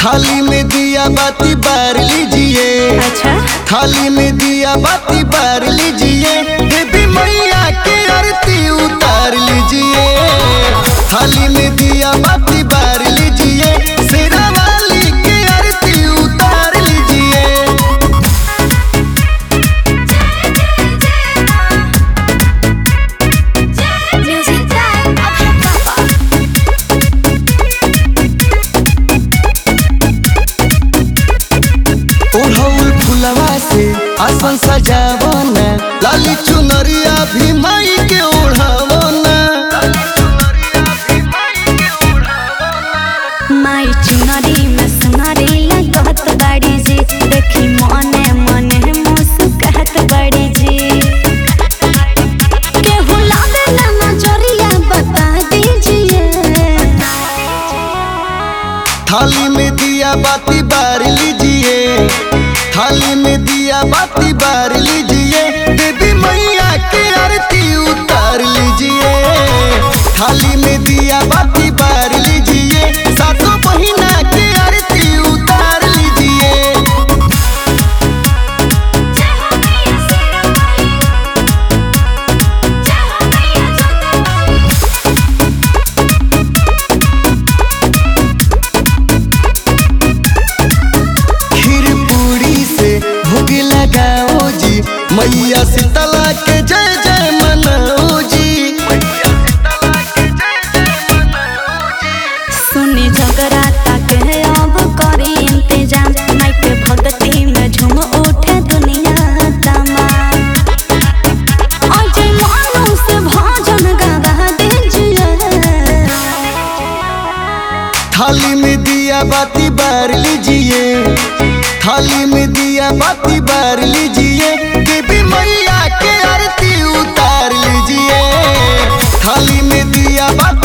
थाली में दिया बाती बार लीजिए। अच्छा थाली में दिया बाती बार लीजिए। देवी मैया की आरती उतार लीजिए। थाली में दिया बाती बार लीजिए। शेरा वाली की आरती उतार लीजिए। ओढ़ौल फुलवा से आसन सजावना। लाली चुनरिया भी माई के ओढ़ावना। माई चुनरी में सुनरी लगत बड़ी जी। देखी मने मने मुस्कुरात बड़ी जी। केहू लावे ना नजरिया बता दीजिए। थाली में दिया बाती बार लीजिए। थाली में दिया बाती बार लीजिए। देवी मैया की आरती उतार लीजिए। थाली में दिया बाती बार लीजिए। सातों महीना की आरती उतार लीजिए। खीर पूरी से भोग लगाओ जी। मैया शीतला के जय जय मनाओ जी। सुनी जगराता के अब करी इंतजाम। माई के भक्ति में झूम उठे दुनिया तमाम। अजय मानू से भजन गावा दीजिए। थाली में दिया बाती बार लीजिए। थाली में दिया बाती बार लीजिए। देवी मैया के आरती उतार लीजिए। थाली में दिया बाती